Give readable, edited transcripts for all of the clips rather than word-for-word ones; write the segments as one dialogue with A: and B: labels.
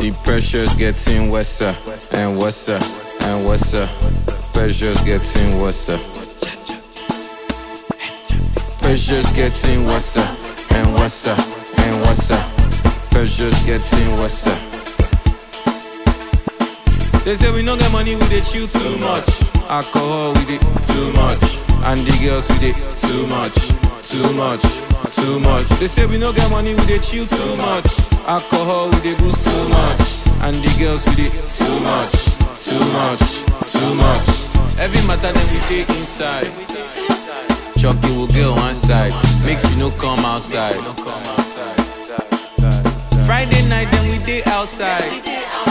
A: The pressure's getting worse and worse and worse. Pressure's getting worse. Pressure's getting worse and worse and worse. Pressure's getting worse. They say we no get money, we dey chill too much. Alcohol, we dey too much. And the girls, we dey too much, too much, too much. They say we no get money, we dey chill too much. Alcohol, we dey boost too much. And the girls, we dey too much, too much, too much. Every matter that we dey inside. Chucky will get on one side, make you no come outside. Friday night, then we dey outside.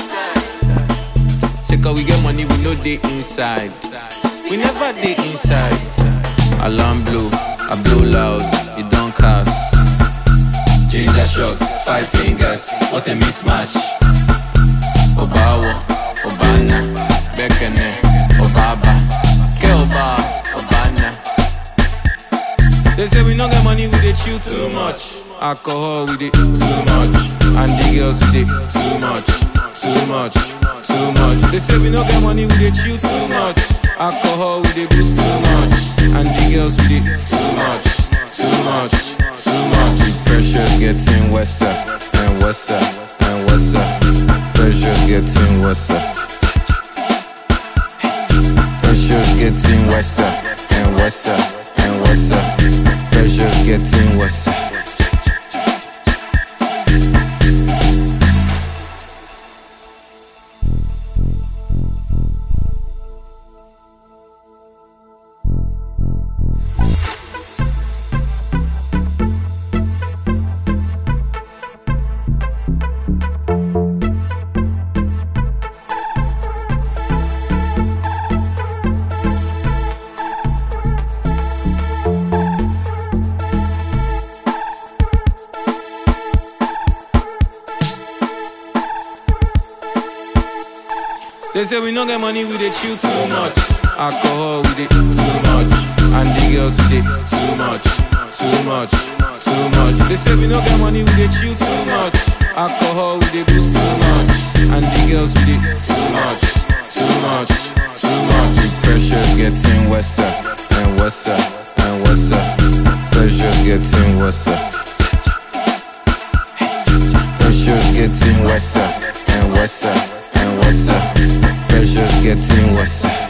A: Say cause we get money, we no dey inside. We never dey inside. Alarm blow, I blow loud, it don't cast. Ginger shots, 5 fingers, what a mismatch. Obawo, Obana, Bekene, Obaba, Keoba, Obana. They say we no get money, we dey chill too much. Alcohol, we dey too much. And the girls, we dey too much, too much, too much. They say we no get money, we dey chill too much. Alcohol, we dey boost too much. And the girls, we dey too much, too much, too much. The pressure's getting worse and worse and worse. Pressure's getting worse. Pressure's getting worse and worse and worse. Pressure's getting worse. They say we no get money, we dey chill too much. Alcohol, we dey too much. And the girls, we dey too much, too much, too much. They say we no get money, we dey chill too much. Alcohol, we dey boost too much. And the girls, we dey too much, too much, too much. The pressure's getting worse and worse and worse. Pressure's getting worse. Pressure's getting worse and worse and worse. Pressure's getting worse.